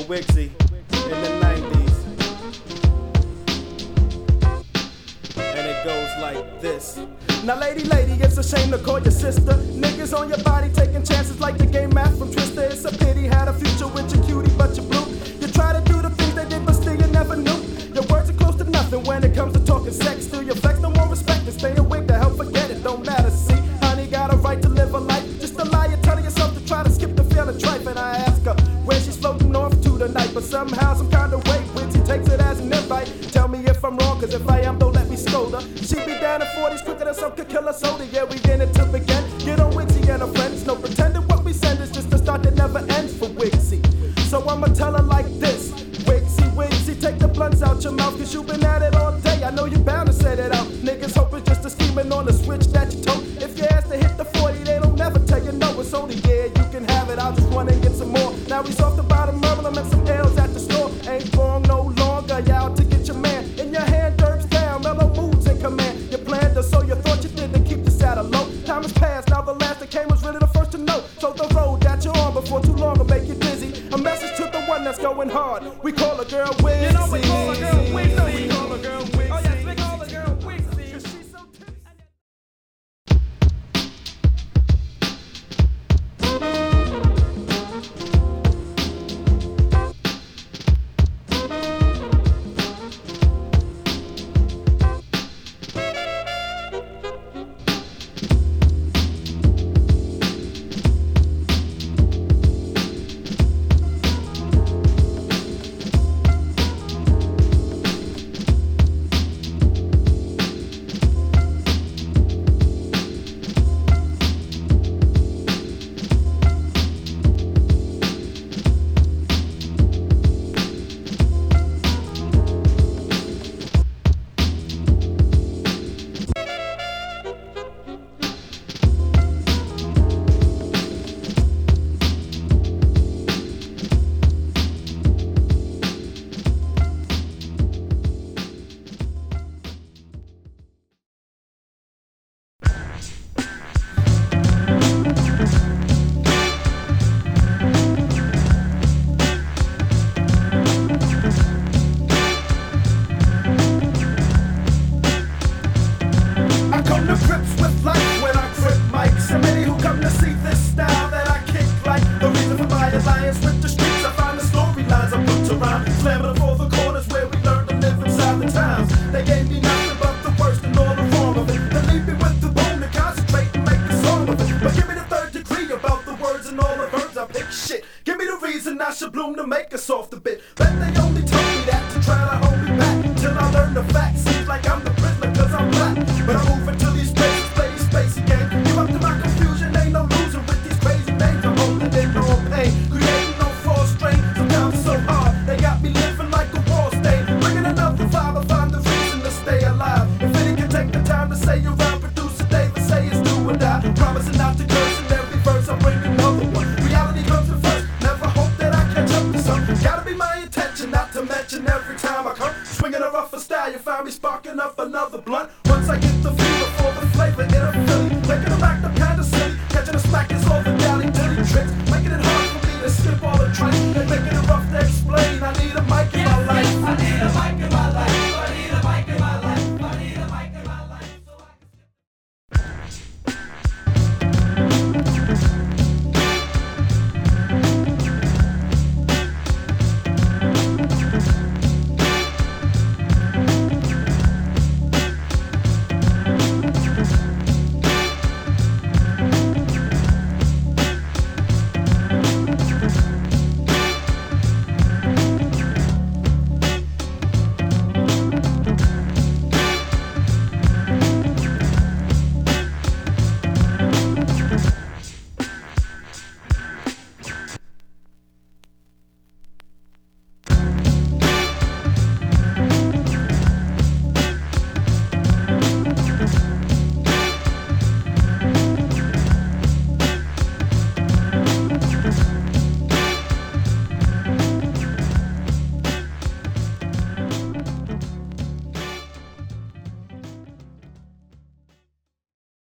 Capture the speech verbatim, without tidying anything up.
Wixie in the nineties. And it goes like this. Now lady, lady, it's a shame to call your sister. Niggas on your body taking chances like the game math from Twister. It's a pity had a future with your cutie but you blew. You try to do the things they did but still you never knew. Your words are close to nothing when it comes to talking sex. Still you flex, no more respect and stay awake to help forget it. Don't matter, see, honey got a right to live a life. Just a lie, you're telling yourself to try to skip the feeling tripe. And I ask her where she's floating off to tonight. But somehow, some kind of way, Wixie takes it as an invite. Tell me if I'm wrong, cause if I am, don't let me scold her. She be down in forties quicker than some could kill a soda. Yeah, we in it to begin. Get on Wixie and her friends. No pretending what we send is just a start that never ends for Wixie. So I'ma tell her like this. Wixie, Wixie, take the blunts out your mouth, cause you been at it all day. I know you bound to set it out. Niggas hoping just a scheming on the switch that you told. If you ask to hit the forty, they don't never tell you no. It's only, yeah, you can have it. I'll just run and get some more. Now he's off the bottom, murmur and some L's at the store. Ain't wrong no longer, you out to get your man. In your hand, derbs down, mellow moods in command. You planned or so you thought you did to keep the saddle low. Time has passed, now the last that came was really the first to know. So the road that you're on before too long will make you dizzy. A message to the one that's going hard. We call her girl Wixie. You know we call her girl Wixie. We call her girl Wixie. Oh yes, we call her girl Wixie. Cause she's so tipsy. I should bloom to make us off the bit. Bet they only told me that to try to hold me back till I learn the facts. Seems like I'm the prisoner cause I'm black, but I'm moving to these places, play these spacey games. Give up to my confusion, ain't no losing with these crazy names. I'm holding in no pain, creating no false strain. Sometimes it's so hard, they got me living like a wall stain. Bringing another vibe, I find the reason to stay alive. If it can take the time to say you're around, producer David say it's do or die. Promising not to go